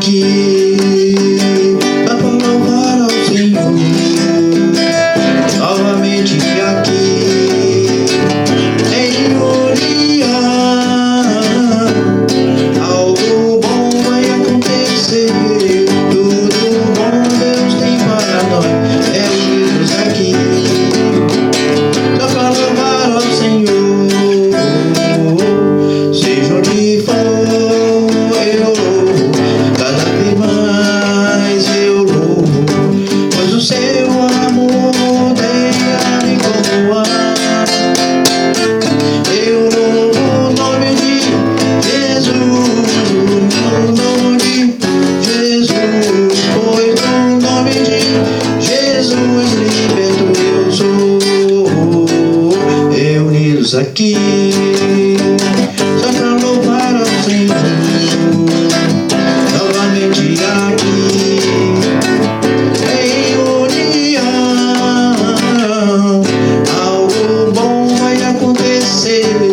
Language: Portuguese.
aqui pra louvar ao Senhor. Novamente aqui em Orion, algo bom vai acontecer. Tudo bom Deus tem para nós. Reunidos aqui só pra louvar ao Senhor. Seja onde for eu louvo, cada vez mais eu louvo, pois o seu amor tem a me coroar. Eu louvo o nome de Jesus, o nome de Jesus, pois no nome de Jesus liberto eu sou. Reunidos aqui só pra louvar ao Senhor. Novamente aqui em Orion, algo bom vai acontecer.